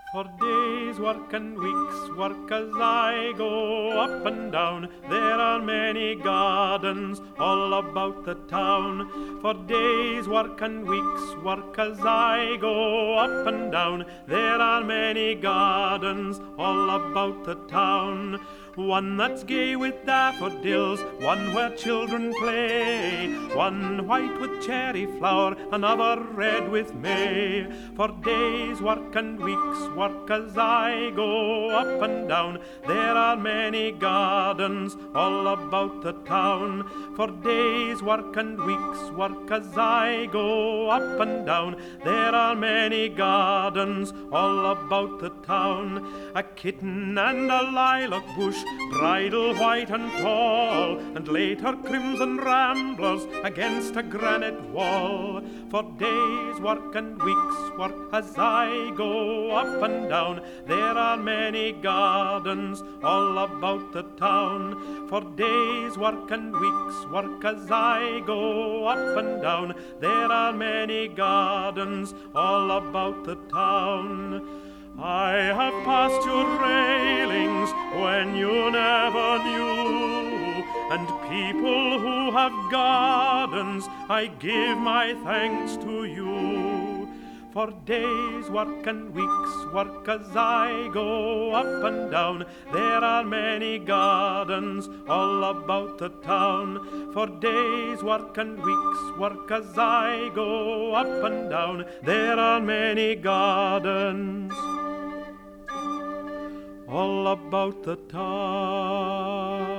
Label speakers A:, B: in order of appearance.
A: For days' work and weeks' work as I go up and down, there are many gardens all about the town. For days' work and weeks' work as I go up and down, there are many gardens all about the town. One that's gay with daffodils, one where children play, one white with cherry flower, another red with may. For days' work and weeks' work as I go up and down, there are many gardens all about the town. For days' work and weeks' work as I go up and down, there are many gardens all about the town. A kitten and a lilac bush, bridal white and tall, and later crimson ramblers against a granite wall. For days' work and weeks' work as I go up and down, there are many gardens all about the town. For days' work and weeks' work as I go up and down, there are many gardens all about the town. I have passed your railings when you never knew, and people who have gardens, I give my thanks to you. For days' work and weeks' work as I go up and down, there are many gardens all about the town. For days' work and weeks' work as I go up and down, there are many gardens all about the town.